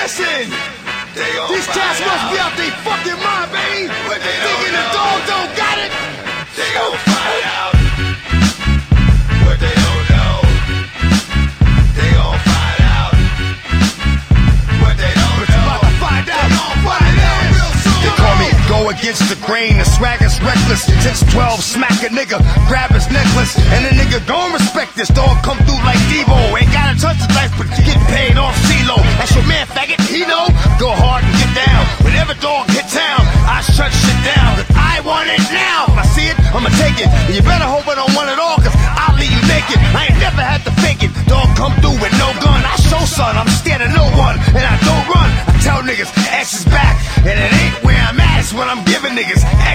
Listen, these cats must be out they fucking mind, baby. Thinking the dog don't got it. They gon' find out what they don't know. They gon' find out what they don't know. About to find out. What it is. They call me go against the grain, the swagger's reckless. 6'12", smack a nigga, grab his necklace, and a nigga don't respect this. Dog come through like Debo, ain't gotta touch the life, but get paid off CeeLo. That's your man, faggot, he know. Go hard and get down. Whenever dog hit town, I shut shit down. I want it now. If I see it, I'ma take it. And you better hope I don't want it all, cause I'll leave you naked. I ain't never had to fake it. Dog come through with no gun. I show son, I'm scared of no one, and I don't run. I tell niggas, X is back, and it ain't where I'm at. It's when I'm giving niggas